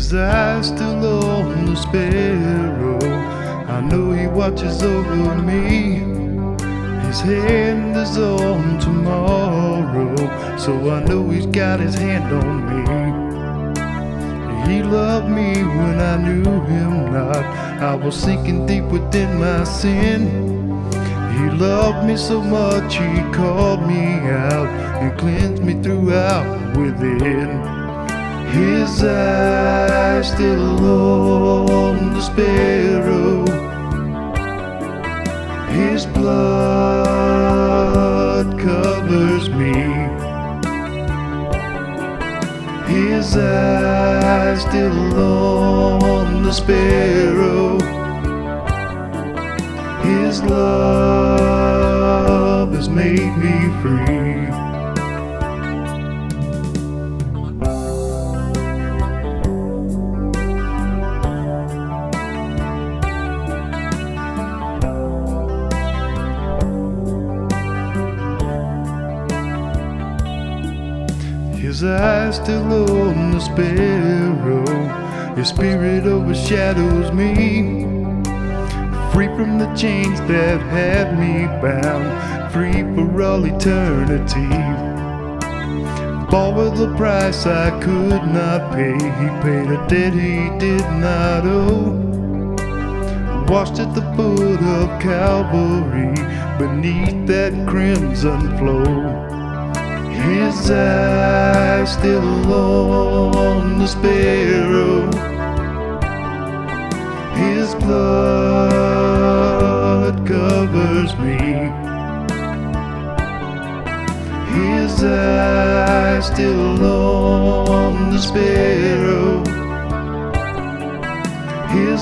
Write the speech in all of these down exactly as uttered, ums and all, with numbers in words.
His eyes still on the sparrow. I know he watches over me. His hand is on tomorrow, so I know he's got his hand on me. He loved me when I knew him not. I was sinking deep within my sin. He loved me so much, he called me out and cleansed me throughout within. His eyes still on the sparrow. His blood covers me. His eyes still on the sparrow. His love has made me free. His eyes still on the sparrow. His spirit overshadows me. Free from the chains that had me bound, free for all eternity. Bought with a price I could not pay. He paid a debt he did not owe. Washed at the foot of Calvary, beneath that crimson flow. His eyes still on the sparrow. His blood covers me. His eyes still on the sparrow. His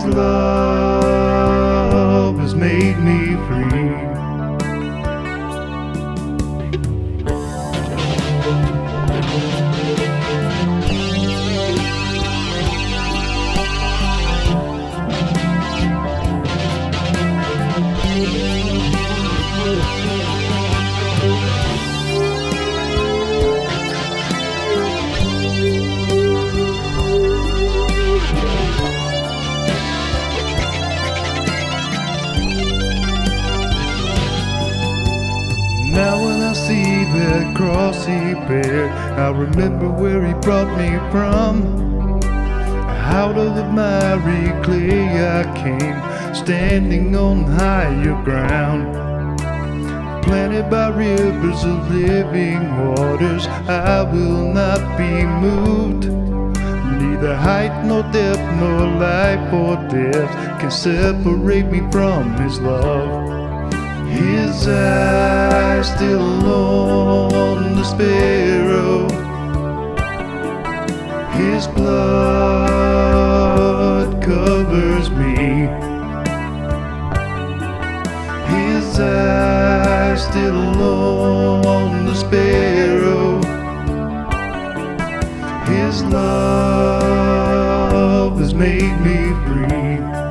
love has made me free. Now when I see that cross he bare, I remember where he brought me from. Out of the miry clay I came, standing on higher ground. Planted by rivers of living waters, I will not be moved. Neither height nor depth nor life or death can separate me from his love. His eyes still on the sparrow. His blood covers me. His eyes still on the sparrow. His love has made me free.